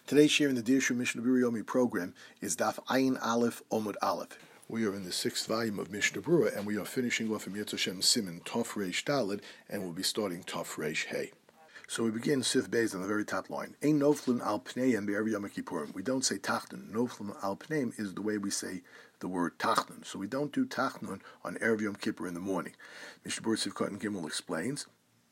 Today's share in the Dirshu Mishnah Berurah Yomi program is Daf Ayin Aleph Omud Aleph. We are in the 6th volume of Mishnah Berurah, and we are finishing off in Yetz Hashem Siman Tov Reish Daled, and we'll be starting Tov Reish Hey. So we begin Sif Beis on the very top line. Ein noflin al pneiim be'erev Yom Kippurim. We don't say tachnun. Noflin al pneim is the way we say the word tachnun. So we don't do tachnun on erev Yom Kippur in the morning. Mishnah Berurah Sivkot and Gimel explains.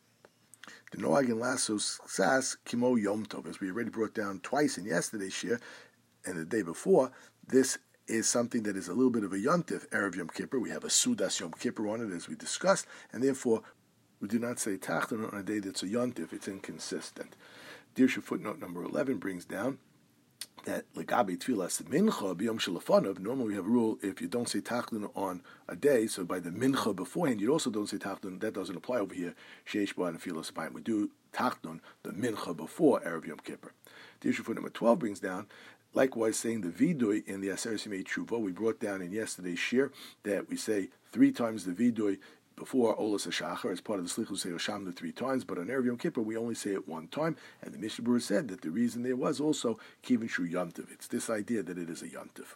The Noagin Lasos Sas Kimo Yom Tov, as we already brought down twice in yesterday's shir and the day before, this is something that is a little bit of a yontif, erev Yom Kippur. We have a Sudas Yom Kippur on it, as we discussed, and therefore we do not say tachnun on a day that's a yontif. It's inconsistent. Dirshu footnote number 11 brings down that legabi tfilas mincha b'yom shelafanov. Normally we have a rule: if you don't say tachnun on a day, so by the mincha beforehand, you also don't say tachnun. That doesn't apply over here. Sheish b'ad and tfilas b'ayim. We do tachnun the mincha before erev Yom Kippur. Dirshu footnote number 12 brings down. Likewise, saying the vidui in the Aseret Yimei Tshuva, we brought down in yesterday's shir that we say 3 times the vidui before Olas HaShachar as part of the Slichus Hosham 3 times, but on erev Yom Kippur we only say it 1 time, and the Mishnah Berurah said that the reason there was also Kivin Shu Yomtiv. It's this idea that it is a Yomtiv.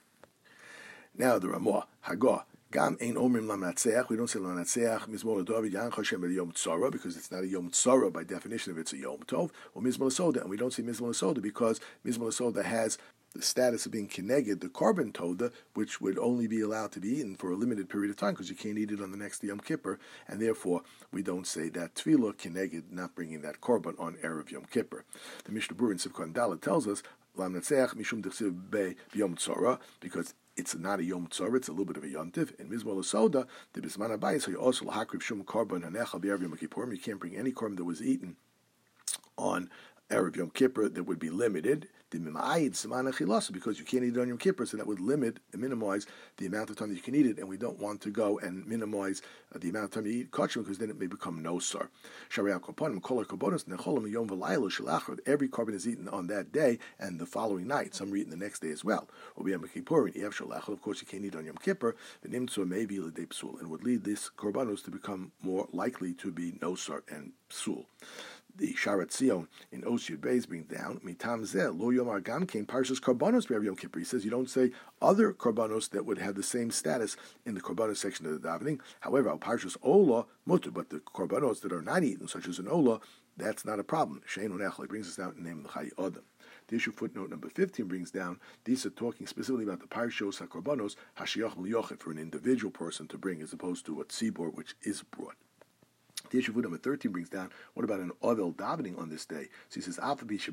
Now the Ramah, Hagah, Gam Ein Omrim Lamnatseach, we don't say Lamnatseach, Mizmor David Yanch Hashem Yom Tzara, because it's not a Yom Tzara by definition if it's a Yom Tov, or Mizmor Soda, and we don't say Mizmor Soda because Mizmor Soda has the status of being keneged, the korban toda, which would only be allowed to be eaten for a limited period of time because you can't eat it on the next Yom Kippur, and therefore we don't say that tefillah keneged, not bringing that korban on erev Yom Kippur. The Mishnah Berurah in Sivkot Dalet tells us Lam Natseach Mishum Dechsiv Be Yom Tzara, because it's not a Yom Tzara, it's a little bit of a Yontiv. In Mizmor Soda, the Bisman Abayis, so you also lahakriv shum korban hanecha be'erev Yom Kippurim. You can't bring any korban that was eaten on erev Yom Kippur that would be limited, because you can't eat it on Yom Kippur, so that would limit and minimize the amount of time that you can eat it, and we don't want to go and minimize the amount of time you eat kosher, because then it may become no sar. Every korban is eaten on that day and the following night. Some are eaten the next day as well. Of course, you can't eat on Yom Kippur, and would lead this korbanos to become more likely to be no sar and psul. The Sharat Zion in Osir Beis brings down Mitam Zeh Lo Yomar Gam Kein Parshas Korbanos B'Erev Yom Kippur. He says you don't say other korbanos that would have the same status in the korbanos section of the davening. However, Al Parshas Ola Mutter, but the korbanos that are not eaten, such as an Ola, that's not a problem. Shein Unechel brings us down in the name of the Chai Adam. The issue footnote number 15 brings down, these are talking specifically about the Parshos HaKorbanos Hashiyach L'Yochid, for an individual person to bring, as opposed to a tzibor which is brought. The issue number 13 brings down, what about an ovel davening on this day? So he says, other days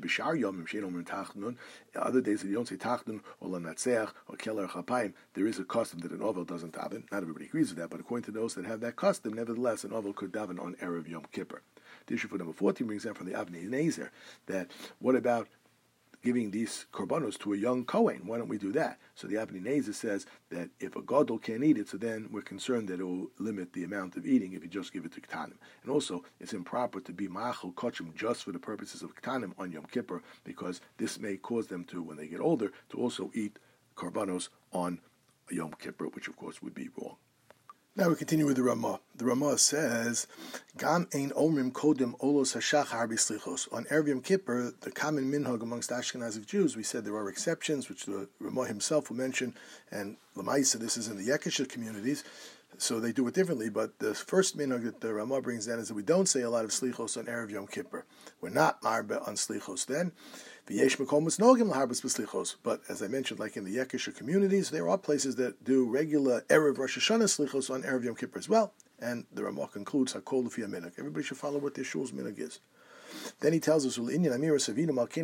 that you don't say tachnun, or lanatseach, or keler chapayim, there is a custom that an ovel doesn't daven. Not everybody agrees with that, but according to those that have that custom, nevertheless, an ovel could daven on erev Yom Kippur. The issue number 14 brings down from the Avnei Nezer, that what about giving these korbanos to a young Kohen? Why don't we do that? So the Avnei Nezer says that if a gadol can't eat it, so then we're concerned that it will limit the amount of eating if you just give it to Ktanim. And also, it's improper to be ma'achal kochim just for the purposes of Ktanim on Yom Kippur, because this may cause them to, when they get older, to also eat korbanos on Yom Kippur, which of course would be wrong. Now we continue with the Ramah. The Ramah says, Gam ein omrim kodem olos hashachar b'slichos. On erev Yom Kippur, the common minhag amongst Ashkenazic Jews, we said there are exceptions, which the Ramah himself will mention, and Lamaisa, this is in the Yekisha communities, so they do it differently, but the first minhag that the Ramah brings down is that we don't say a lot of slichos on erev Yom Kippur. We're not marbe on slichos then. V'yesh mekomos nogim laharbas b'slichos. But as I mentioned, like in the Yekisha communities, there are places that do regular erev Rosh Hashanah slichos on erev Yom Kippur as well. And the Ramah concludes hakol l'fi minhag. Everybody should follow what their shul's minhag is. Then he tells us, should you or should you not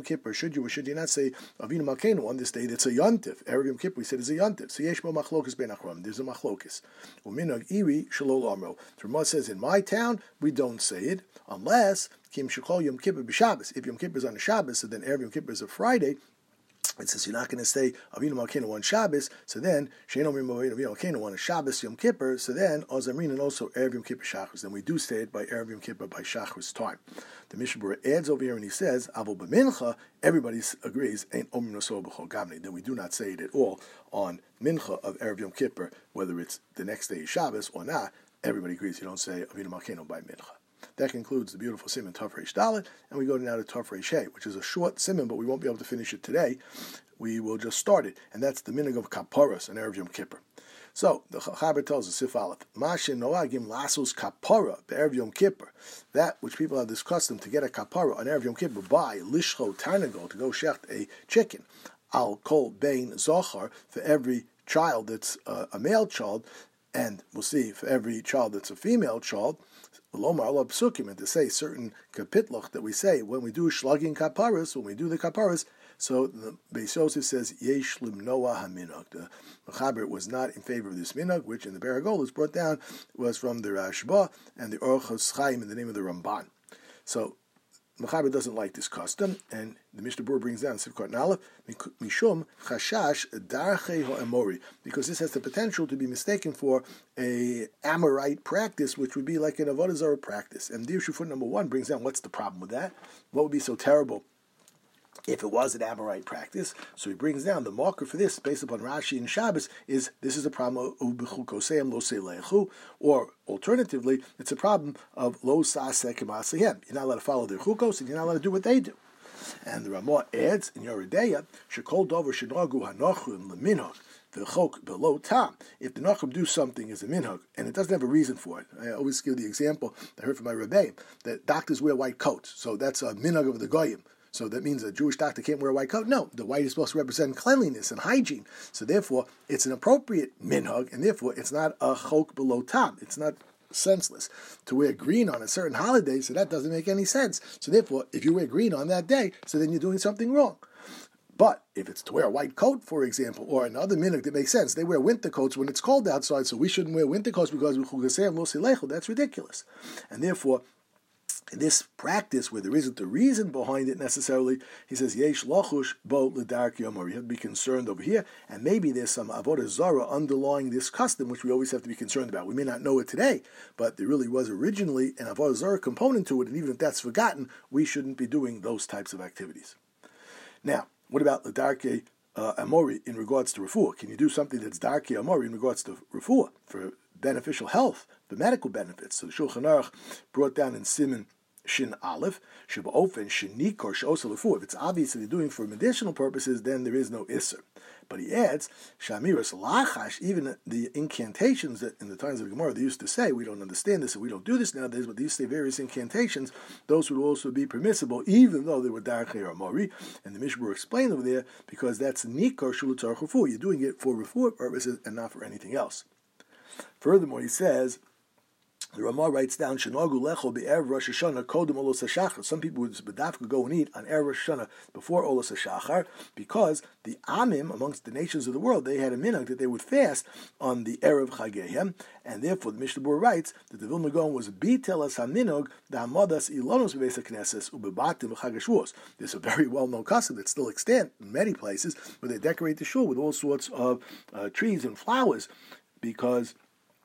say Avinu Malkeinu on this day that's a yontif? Erev Yom Kippur we said is a yontif. So yesh bo machlokas ben achram. There's a machlokas. Uminag iri shalol amro. Ramah says in my town we don't say it unless kim shekol Yom Kippur b'Shabbos. If Yom Kippur is on a Shabbos, so then Erev Yom Kippur is a Friday. And since you're not going to say Avinu Malkeinu on Shabbos, so then Shein Omrim Avinu Malkeinu on a Shabbos Yom Kippur, so then Ozamrin and also Erev Yom Kippur Shachris. Then we do say it by Erev Yom Kippur by Shachris time. The Mishnah Berurah adds over here and he says Avol b'Mincha. Everybody agrees Ein Omrim Nosor b'Chol Gavni. Then we do not say it at all on Mincha of Erev Yom Kippur, whether it's the next day is Shabbos or not. Everybody agrees you don't say Avinu Malkeinu by Mincha. That concludes the beautiful Siman Tov Reish Dalet, and we go now to Tov Reish Hey, which is a short Siman, but we won't be able to finish it today. We will just start it, and that's the minhag of Kaparas on Erev Yom Kippur. So the Chaber tells us, Sif Aleph, Mashe Noagim Lasos Kapara Erev Yom Kippur, that which people have this custom to get a kapara on Erev Yom Kippur by Lishcho Tarnagol, to go shecht a chicken, Al Kol Bein Zochar, for every child that's a male child, and we'll see for every child that's a female child, Lomar Allah Psukim, and to say certain kapitloch that we say when we do shlagin kaparas, when we do the kaparas. So the Beis Yosef says yesh limnoa haminhag. The Mechaber was not in favor of this minhag, which in the Beragol is brought down was from the Rashba and the Orchos Chaim in the name of the Ramban. So Mechaber doesn't like this custom, and the Mishnah Berurah brings down Sivkot Nalef Mishum Chashash Darchei HaAmori, because this has the potential to be mistaken for a Amorite practice, which would be like an Avodah Zarah practice. And Dir Shufut number 1 brings down what's the problem with that? What would be so terrible if it was an Amorite practice? So he brings down the marker for this, based upon Rashi and Shabbos, is this is a problem of B'chukoseim lo seilechu, or alternatively, it's a problem of lo saseh k'masehem. You're not allowed to follow their chukos, and you're not allowed to do what they do. And the Ramah adds in Yoredeya, shekol dover shenagu hanochim leminhag, v'chok below tam. If the Nachum do something as a minhag, and it doesn't have a reason for it, I always give the example I heard from my Rebbe, that doctors wear white coats, so that's a minhag of the Goyim. So that means a Jewish doctor can't wear a white coat? No, the white is supposed to represent cleanliness and hygiene. So therefore, it's an appropriate minhag, and therefore it's not a chok below tam. It's not senseless to wear green on a certain holiday, so that doesn't make any sense. So therefore, if you wear green on that day, so then you're doing something wrong. But if it's to wear a white coat, for example, or another minhag that makes sense, they wear winter coats when it's cold outside, so we shouldn't wear winter coats because that's ridiculous. And therefore, in this practice, where there isn't a reason behind it necessarily, he says, Yesh lochush bo l'dark yomor. You have to be concerned over here, and maybe there's some avodah zara underlying this custom, which we always have to be concerned about. We may not know it today, but there really was originally an avodah zara component to it, and even if that's forgotten, we shouldn't be doing those types of activities. Now, what about l'darke amori in regards to refuah? Can you do something that's darke amori in regards to refuah for beneficial health, for medical benefits? So the Shulchan Aruch brought down in Siman Shin Aleph, Sheba Ofen, Shinik, or Shosa Lefu. If it's obviously doing for medicinal purposes, then there is no Isser. But he adds, Shamiras Lachash, even the incantations that in the times of the Gemara they used to say, we don't understand this and we don't do this nowadays, but they used to say various incantations, those would also be permissible, even though they were Darchei or Mori. And the Mishnah explained over there, because that's Nikar Shulutzar Chufu. You're doing it for refuah purposes and not for anything else. Furthermore, he says, the Ramah writes down, "Shenogu lecho be'erev Rosh Hashanah kodem olos hashachar." Some people would bedafka go and eat on erev Rosh Hashanah before olos hashachar, because the Amim amongst the nations of the world, they had a minhag that they would fast on the erev Chagehem, and therefore the Mishnah Berurah writes that the Vilna Gaon was betel as haminhag da hamadas ilonos bebeis hakneses ubebatim b'chag HaShavuos. This is a very well-known custom that still extant in many places, where they decorate the shul with all sorts of trees and flowers, because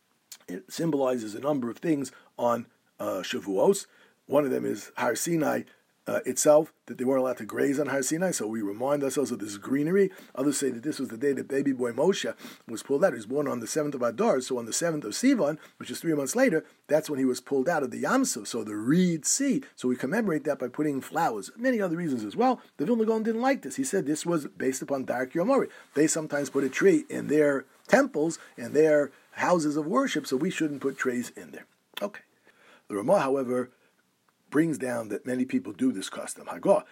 it symbolizes a number of things on Shavuos. One of them is Har Sinai itself, that they weren't allowed to graze on Har Sinai, so we remind ourselves of this greenery. Others say that this was the day that baby boy Moshe was pulled out. He was born on the 7th of Adar, so on the 7th of Sivan, which is 3 months later, that's when he was pulled out of the Yam Suf, so the Reed Sea. So we commemorate that by putting flowers. Many other reasons as well. The Vilna Gaon didn't like this. He said this was based upon Dark Yomori. They sometimes put a tree in their temples and their houses of worship, so we shouldn't put trees in there. Okay. The Ramah, however, brings down that many people do this custom.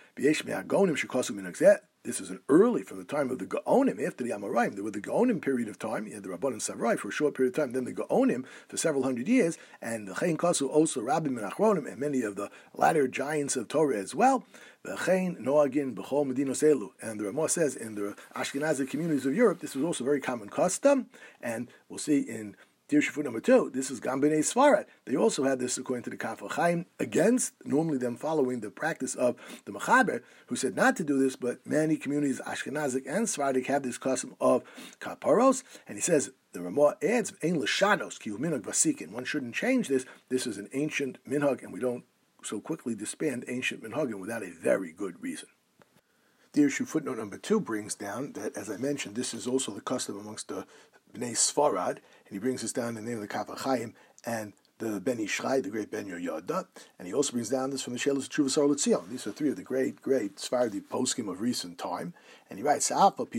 This is an early, from the time of the Gaonim, after the Amoraim. There was the Gaonim period of time, you had the Rabbanan Savrai for a short period of time, then the Gaonim for several hundred years, and the Chein Kasu also Rabbim and Achronim, and many of the latter giants of Torah as well. The Chein Noagin B'chol Medinos Elu. And the Ramah says in the Ashkenazi communities of Europe, this was also a very common custom, and we'll see in Dir Shafut number 2, this is Gam B'nai Sfarad. They also had this according to the Kaf HaChaim, against normally them following the practice of the Mechaber, who said not to do this, but many communities, Ashkenazic and Sephardic, have this custom of Kaparos, and he says, the Ramah adds, Ein L'shanos, Ki Hu Minhag Vasikin. One shouldn't change this. This is an ancient minhag, and we don't so quickly disband ancient minhagim without a very good reason. Dir Shu footnote number 2 brings down that, as I mentioned, this is also the custom amongst the Bnei Sfarad, and he brings us down in the name of the Kaf HaChaim and the Ben Ishchai, the great Ben Yehoyada, and he also brings down this from the Shelos Tshuvas Or L'Tzion. These are three of the great Sephardi poskim of recent time. And he writes, and the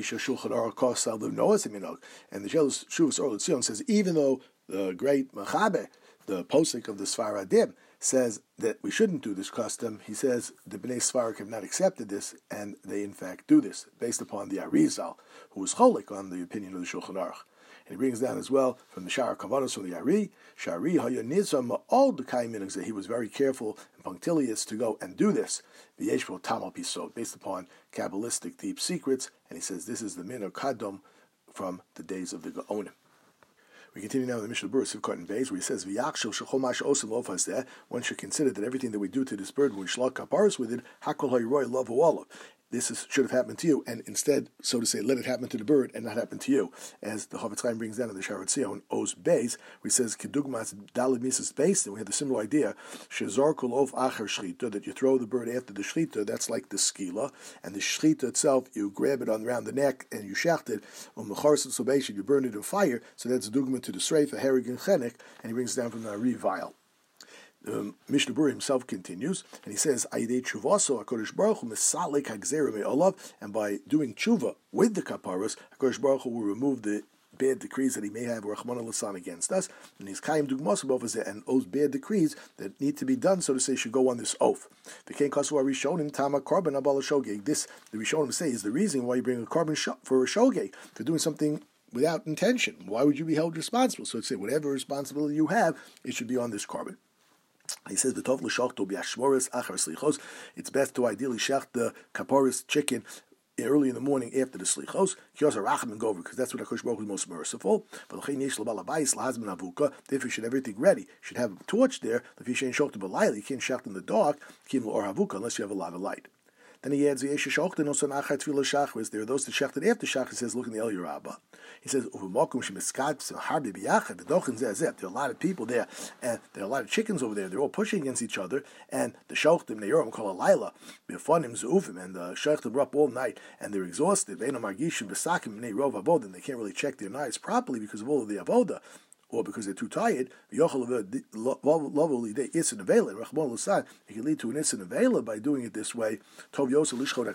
Shelos Tshuvas Or L'Tzion says, even though the great Mechaber, the posik of the Sfaradim, says that we shouldn't do this custom, he says the Bnei Sfarak have not accepted this, and they in fact do this, based upon the Arizal, who is cholik on the opinion of the Shulchan Aruch. And he brings down as well from the Shar Kavanos from the Ari, Shari Hayanizah Ma'ol D'Kaimin, that he was very careful and punctilious to go and do this, the Yeshvo Tamal Pisod, based upon Kabbalistic deep secrets, and he says this is the Min or Kadom from the days of the Gaonim. We continue now in the Mishnah Berurah Sivkot and Beis, where he says, "V'yachshel shechol mash osim lo faseh." One should consider that everything that we do to this bird, when we shlach kaparos with it, hakol hayroi love olav. This should have happened to you, and instead, so to say, let it happen to the bird and not happen to you. As the Chofetz Chaim brings down in the Shaar Hatzion, Oz Beis, where he says, "Kedugmas dalid misas beis," and we have the similar idea, shezor kol of acher shlita, that you throw the bird after the shlita, that's like the skila, and the shlita itself, you grab it around the neck and you shacht it, you burn it in fire, so that's dugma to the sreifa, herig and chenek, and he brings it down from the Ari vial. Mishnah Berurah himself continues, and he says, "Ayidei tshuvaso HaKadosh Baruch Hu misalik hagzera me'olav," and by doing tshuva with the kaparos, HaKadosh Baruch Hu will remove the bad decrees that he may have, Rachmana Litzlan, against us, and he's kaim dugmos above, and those bad decrees that need to be done, so to say, should go on this oath. The Kain Kasu Rishonim Tama Korban Abal Shogeg. This, the Rishonim say, is the reason why you bring a carbon for a shogeg, for doing something without intention. Why would you be held responsible? So it's say, whatever responsibility you have, it should be on this carbon. He says, it's best to ideally shech the kaporis chicken early in the morning after the slichos, because that's what HaKadosh Baruch Hu is most merciful. Therefore, you should have everything ready. You should have a torch there. You can't shech in the dark unless you have a lot of light. Then he adds, there are those that shechted after Shach. He says, look in the El Yerabah. He says, there are a lot of people there, and there are a lot of chickens over there. They're all pushing against each other, and the shechtim, they call a laila, and the shechtim are up all night, and they're exhausted, and they can't really check their knives properly because of all of the avoda, or because they're too tired. It can lead to an incident avela by doing it this way. He says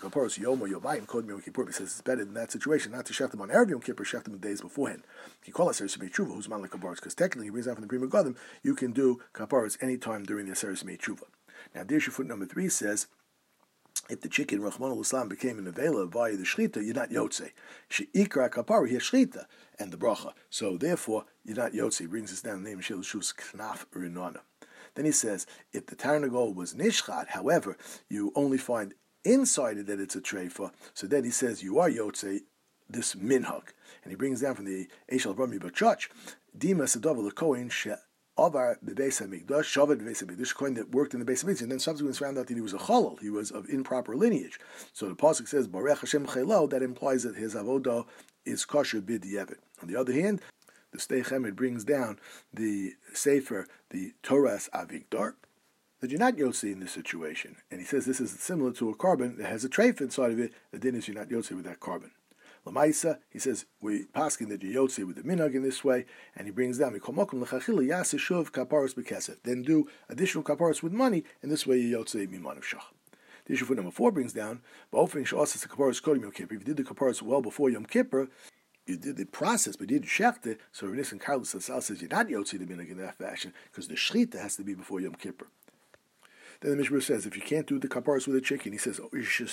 it's better in that situation not to shech them on Erev Yom Kippur, shech them the days beforehand. You call it Aseres Yemei Tshuva, who's man like kaparos, because technically, he brings out from the Pri Megadim, you can do kaparos any time during the Aseres Yemei Tshuva. Now, Dirshu foot number 3 says, if the chicken, Rachmana Litzlan, became an avela via the shlita, you're not yotze. She'ikra kapara, he has shlita, and the bracha. So therefore, you're not yotze. He brings us down the name of Shus Knaf Rinana. Then he says, if the tarnagol was nishchat, however, you only find inside it that it's a treifa, so then he says, you are yotze, this minhag. And he brings down from the Eshel Rami Bachach, Dima Sadov L'Kohen Avar the Beis Hamikdash, Shavad the Beis Hamikdash, coin that worked in the Beis Hamikdash, and then subsequently found out that he was a cholol, he was of improper lineage. So the pasuk says, Barech Hashem Chelo, that implies that his avodah is kosher b'diavad. On the other hand, the Stei Chemed brings down the Sefer, the Toras Avigdar, that you're not yotze in this situation. And he says this is similar to a carbon that has a treif inside of it, the din is you're not yotze with that carbon. Lamaisa, he says, we paskin that you yotze with the minhag in this way, and he brings down, then do additional kaparos with money, and this way you yotze miman of shach. The issue for number 4 brings down, if you did the kaparos well before Yom Kippur, you did the process, but you didn't shecht it, so Rav Nissen Karlitz says you're not yotze the minhag in that fashion, because the shrita has to be before Yom Kippur. Then the Mishnah says, if you can't do the kaparos with a chicken, he says,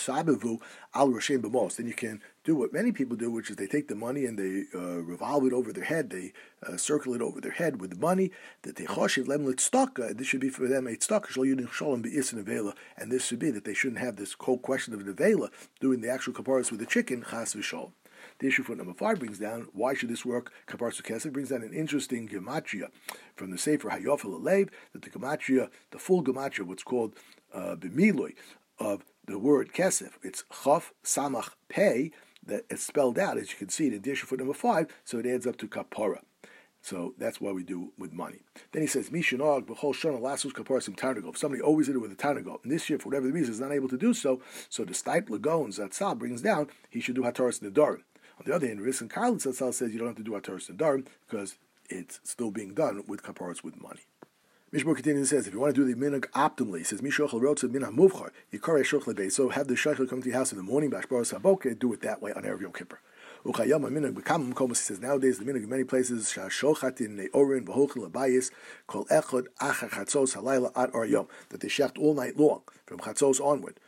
then you can do what many people do, which is they take the money and they revolve it over their head, they circle it over their head with the money, that they choshev lem litztaka, and this should be for them a tztaka, and this should be that they shouldn't have this whole question of an avela, doing the actual kaparos with the chicken, chas v'sholem. The issue for number 5 brings down, why should this work? Kaparos Kesef brings down an interesting gematria from the Sefer Hayofel Alev, that the gematria, the full gematria, what's called b'miloi, of the word Kesef, it's Chaf Samach Pei, that it's spelled out, as you can see in the issue for number 5, so it adds up to Kapara. So that's what we do with money. Then he says, Mishanog b'chol shana lasus kaparasim tarnagol. If somebody always did it with a tarnagol, and this year, for whatever the reason, is not able to do so, so the Stipe Lagones that Sal brings down, he should do Hataras Nedarim. On the other hand, Riss and Karlitz says you don't have to do Hataras Nedarim because it's still being done with kaparos with money. Mishmur continues and says, if you want to do the minhag optimally, he says, Mishochel Rotza Minhag Muvchar, Yikare Shochel Beis. So have the shaykhel come to your house in the morning, Bashbar Saboke, do it that way on Erev Yom Kippur. Uchayama minhag b'kamim komas. He says nowadays the minhag in many places shashochatin neorin v'hochel abayis kol echad achar chatzos halayla ad ar yom, that they shecht all night long from chatzos onward.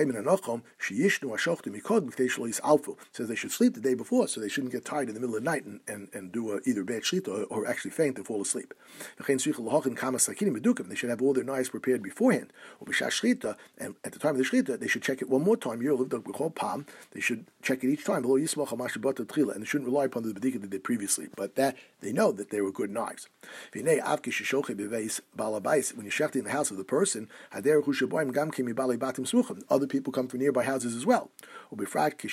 Says they should sleep the day before, so they shouldn't get tired in the middle of the night and do either bad shlita or actually faint and fall asleep. They should have all their knives prepared beforehand. And at the time of the shlita, they should check it one more time. They should check it each time, and they shouldn't rely upon the bedika they did previously. But that they know that they were good knives. When you're shechting in the house of the person, other people come from nearby houses as well. And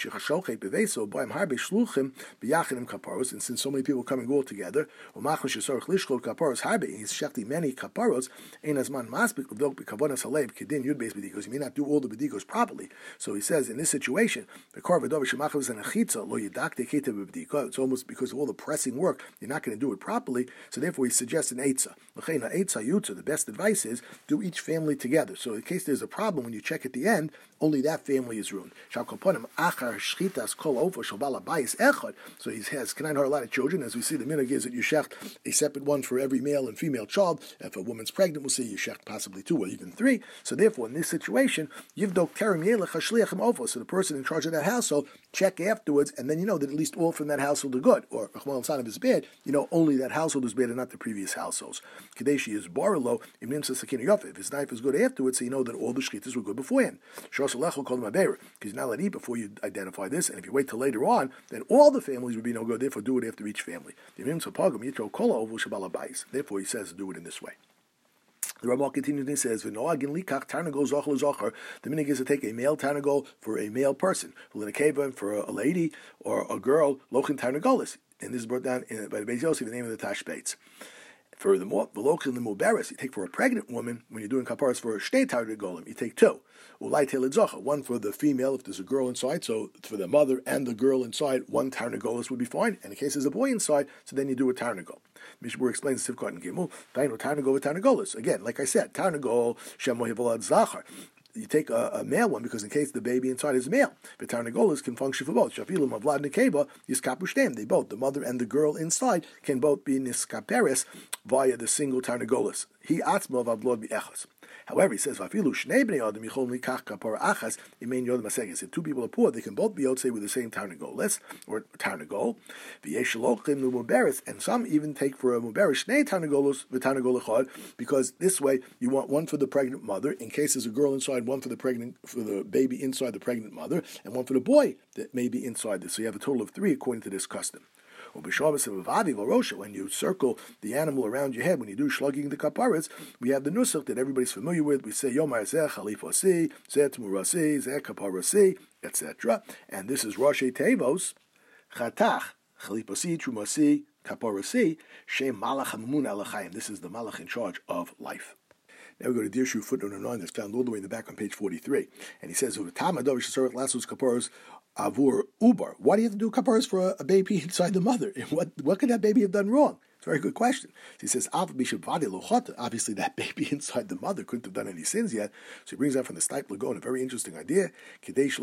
since so many people come and go together, he's shechting many kaparos, because you may not do all the bedikos properly. So he says in this situation, it's almost because of all the pressing work, you're not going to do it properly. So therefore he suggests an eitzah. The best advice is do each family together. So in case there's a problem, when you check at the end, only that family is ruined. So he has a lot of children. As we see, the minhag is that you shecht a separate one for every male and female child. If a woman's pregnant, we'll see you shecht possibly 2 or even 3. So therefore, in this situation, so the person in charge of that household, check afterwards, and then you know that at least all from that household are good. Or if it's bad, you know only that household is bad and not the previous households. Kadeshi is baralo, if his knife is good afterwards, so you know that all the shchitas were good beforehand. Because you're not allowed to eat before you identify this, and if you wait till later on, then all the families would be no good. Therefore, do it after each family. Therefore, he says do it in this way. The Ramah continues and he says, the minhag is to take a male tarnagol for a male person, for a lady or a girl, lochin tarnagolis. And this is brought down by the Beis Yosef, the name of the Tashbates. Furthermore, the lochin the muberes, you take for a pregnant woman, when you're doing kaparas for a shtei tarnagolim, you take 2. One for the female if there's a girl inside, so for the mother and the girl inside, 1 tarnagolis would be fine. And in case there's a boy inside, so then you do a tarnagol. Mishmur explains Sivkot and Gimel, tarnagol with tarnagolis. Again, like I said, tarnagol shemo hivolad zachar. You take a male one because in case the baby inside is male, the tarnagolas can function for both. Shafilum avlad nekeba yiskapushtem. They both, the mother and the girl inside, can both be niskaperes via the single tarnagolas. He atzmo avlad bi'echas. However, he says, if 2 people are poor, they can both be yotzei with the same tarnagoles, or tarnagol. And some even take for a muberes shnei tarnagolos v'tarnagol echad, because this way you want 1 for the pregnant mother, in case there's a girl inside, 1 for the baby inside the pregnant mother, and 1 for the boy that may be inside this. So you have a total of 3 according to this custom. When you circle the animal around your head, when you do shlugging the kaparas, we have the nusach that everybody's familiar with. We say Yomar Zeh Chalifasi, Zeh Tmurasi, Zeh Kaparasi, etc. And this is Roshei Tevos, Chatach, Chalifasi, Trumasi, Kaparasi, Shem Malach Hamun Alachayim. This is the Malach in charge of life. Now we go to Dirshu footnote 9, that's found all the way in the back on page 43. And he says, Avur Ubar. Why do you have to do kaparas for a baby inside the mother? What could that baby have done wrong? It's a very good question. He says, obviously that baby inside the mother couldn't have done any sins yet. So he brings out from the Steipler Gaon a very interesting idea. So there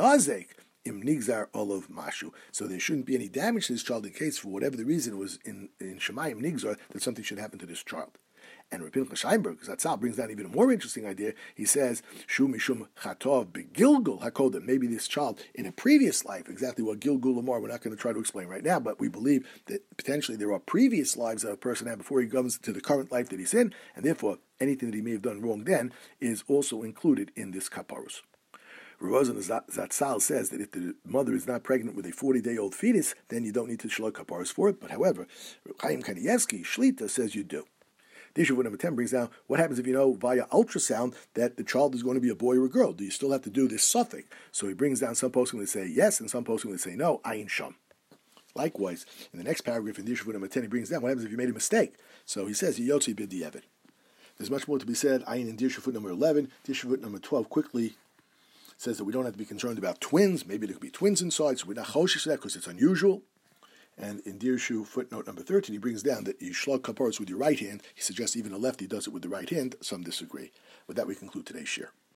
shouldn't be any damage to this child in case, for whatever the reason, it was in Shemayim Nigzar that something should happen to this child. And Rabbi Sheinberg, Zatzal, brings down even a more interesting idea. He says, Shu mishum chatov begilgul hakodim. Maybe this child in a previous life, exactly what Gilgul Lamar, we're not going to try to explain right now, but we believe that potentially there are previous lives that a person had before he comes to the current life that he's in, and therefore anything that he may have done wrong then is also included in this kaparus. Ravozan Zatzal says that if the mother is not pregnant with a 40-day-old fetus, then you don't need to shlug kaparas for it. But however, Chaim Kanievsky, Shlita, says you do. The issue number 10 brings down, what happens if you know via ultrasound that the child is going to be a boy or a girl? Do you still have to do this suffix? So he brings down some posting that say yes, and some posting that say no, ayin sham. Likewise, in the next paragraph in the issue number 10, he brings down, what happens if you made a mistake? So he says, yotzi b'di'evet. There's much more to be said. Ayin in Dirshu number 11. Dirshu number 12 quickly says that we don't have to be concerned about twins. Maybe there could be twins inside, so we're not choshish that because it's unusual. And in Dirshu, footnote number 13, he brings down that you shlug kaparos with your right hand. He suggests even a lefty does it with the right hand. Some disagree. With that, we conclude today's shir.